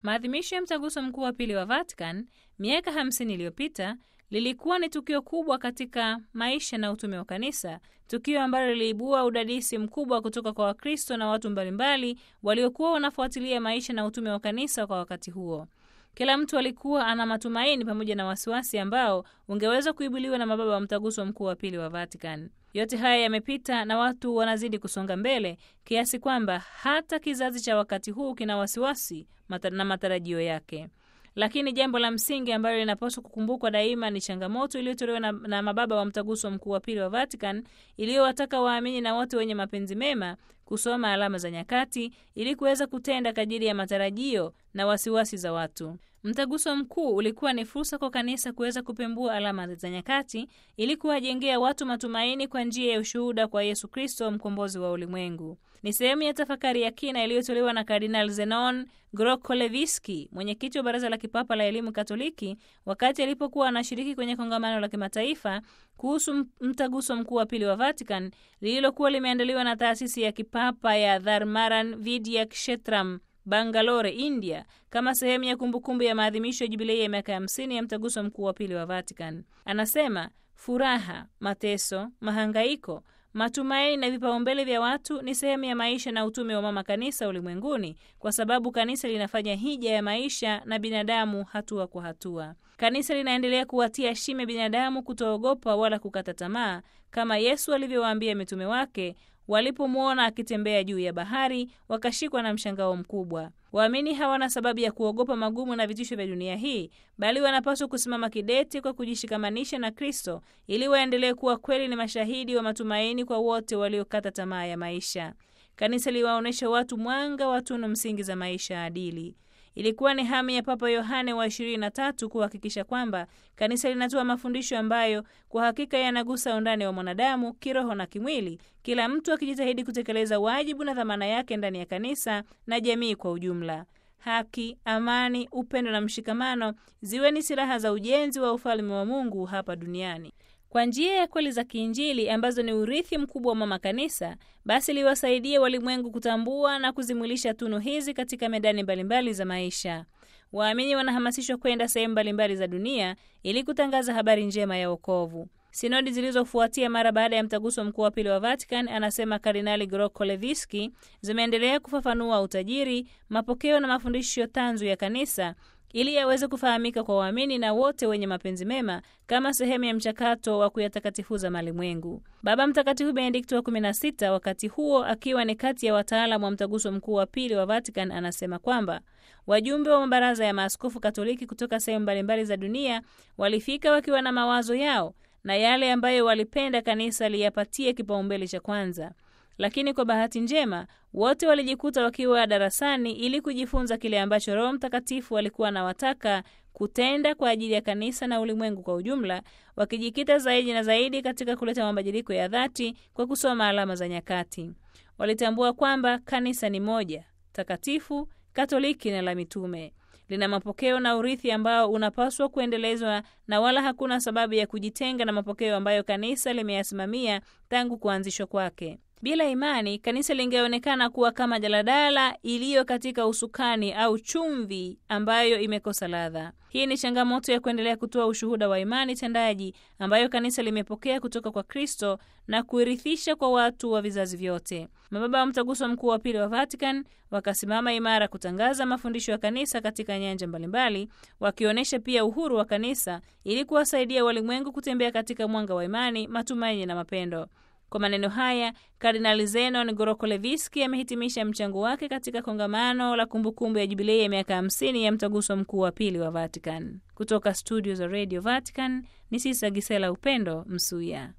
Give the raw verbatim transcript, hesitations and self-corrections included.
Maadhimisho ya Mtaguso Mkuu wa Pili wa Vatican miaka hamsini iliyopita lilikuwa ni tukio kubwa katika maisha na utume wa kanisa, tukio ambalo liliibua udadisi mkubwa kutoka kwa Wakristo na watu mbalimbali waliokuwa wanafuatilia maisha na utume wa kanisa kwa wakati huo. Kila mtu alikuwa ana matumaini pamoja na wasiwasi ambao ungeweza kuibuliwa na mababa wa Mtaguso Mkuu wa Pili wa Vatican. Yote haya yamepita na watu wanazidi kusonga mbele kiasi kwamba hata kizazi cha wakati huu kina wasiwasi na matarajio yake. Lakini jambo la msingi ambalo linapaswa kukumbukwa daima ni changamoto iliyotolewa na, na mababa wa Mtaguso Mkuu wa Pili wa Vatican iliyowataka waamini na wote wenye mapenzi mema kusoma alama za nyakati ili kuweza kutenda kadiri ya matarajio na wasiwasi za watu. Mtaguso mkuu ulikuwa ni fursa kwa kanisa kuweza kupembua alama za nyakati ili kuwajengea watu matumaini kwa njia ya ushuhuda kwa Yesu Kristo, mkombozi wa ulimwengu. Ni sehemu ya tafakari ya kina iliyotolewa na Kardinal Zenon Grokolewski, mwenyekiti wa Baraza la Kipapa la Elimu Katoliki, wakati alipokuwa anashiriki kwenye kongamano la kimataifa kuhusu Mtaguso Mkuu wa Pili wa Vatican lililokuwa limeandaliwa na taasisi ya kipapa ya Dharmaran Vidya Kshetram, Bangalore, India, kama sehemu ya kumbukumbu ya maadhimisho ya jubilei ya miaka hamsini ya Mtaguso Mkuu wa Pili wa Vatican. Anasema furaha, mateso, mahangaiko, matumaini na vipaumbele vya watu ni sehemu ya maisha na utume wa mama kanisa ulimwenguni, kwa sababu kanisa linafanya hija ya maisha na binadamu hatua kwa hatua. Kanisa linaendelea kuwatia shime binadamu kutoogopa wala kukata tamaa, kama Yesu alivyowaambia mitume wake walipomwona akitembea juu ya bahari, wakashikwa na mshangao mkubwa. Waamini hawana sababu ya kuogopa magumu na vitisho vya dunia hii, bali wanapaswa kusimama kidete kwa kujishikamanisha na Kristo ili waendelee kuwa kweli ni mashahidi wa matumaini kwa wote waliokata tamaa ya maisha. Kanisa liwaonesha watu mwanga wa tunu msingi za maisha adili. Ilikuwa ni hamu ya Papa Yohane wa ishirini na tatu kuhakikisha kwamba kanisa linatoa mafundisho ambayo kwa hakika yanagusa undani wa mwanadamu kiroho na kimwili, kila mtu akijitahidi kutekeleza wajibu na dhamana yake ndani ya kanisa na jamii kwa ujumla. Haki, amani, upendo na mshikamano ziwe ni silaha za ujenzi wa ufalme wa Mungu hapa duniani. Kwa njia ya kweli za kiinjili ambazo ni urithi mkubwa wa mama kanisa, basi liwasaidie walimwengu kutambua na kuzimwilisha tunu hizi katika medani mbalimbali za maisha. Waamini wanahamasishwa kwenda sehemu mbalimbali za dunia ili kutangaza habari njema ya wokovu. Sinodi zilizofuatia mara baada ya Mtaguso Mkuu wa Pili wa Vatican, anasema Kardinali Grokolewski, zimeendelea kufafanua utajiri, mapokeo na mafundisho tanzu ya kanisa ili yaweze kufahamika kwa waamini na wote wenye mapenzi mema kama sehemu ya mchakato wa kuyatakatifuza malimwengu. Baba Mtakatifu Benedikto wa kumi na sita, wakati huo akiwa ni kati ya wataalamu wa Mtaguso Mkuu wa Pili wa Vatican, anasema kwamba wajumbe wa mabaraza ya maaskofu Katoliki kutoka sehemu mbalimbali za dunia walifika wakiwa na mawazo yao na yale ambayo walipenda kanisa liyapatie kipaumbele cha kwanza. Lakini kwa bahati njema wote walijikuta wakiwa darasani ili kujifunza kile ambacho Roho Mtakatifu alikuwa anawataka kutenda kwa ajili ya kanisa na ulimwengu kwa ujumla, wakijikita zaidi na zaidi katika kuleta mabadiliko ya dhati kwa kusoma alama za nyakati. Walitambua kwamba kanisa ni moja, takatifu, Katoliki na la mitume. Lina mapokeo na urithi ambao unapaswa kuendelezwa na wala hakuna sababu ya kujitenga na mapokeo ambayo kanisa limeyasimamia tangu kuanzishwa kwake. Bila imani, kanisa lingeonekana kuwa kama jaladala iliyo katika usukani au chumvi ambayo imekosa ladha. Hii ni changamoto ya kuendelea kutoa ushuhuda wa imani tendaji ambayo kanisa limepokea kutoka kwa Kristo na kuirithisha kwa watu wa vizazi vyote. Mababa wa Mtaguso Mkuu wa Pili wa Vatican wakasimama imara kutangaza mafundisho ya kanisa katika nyanja mbalimbali, wakionyesha pia uhuru wa kanisa ili kuwasaidia walimwengu kutembea katika mwanga wa imani, matumaini na mapendo. Kwa maneno haya, Kardinali Zenon Grokolewski amehitimisha mchango wake katika kongamano la kumbukumbu ya jubilei ya miaka hamsini ya Mtaguso Mkuu wa Pili wa Vatican. Kutoka studio za Radio Vatican, ni Sisa Gisela Upendo Msuya.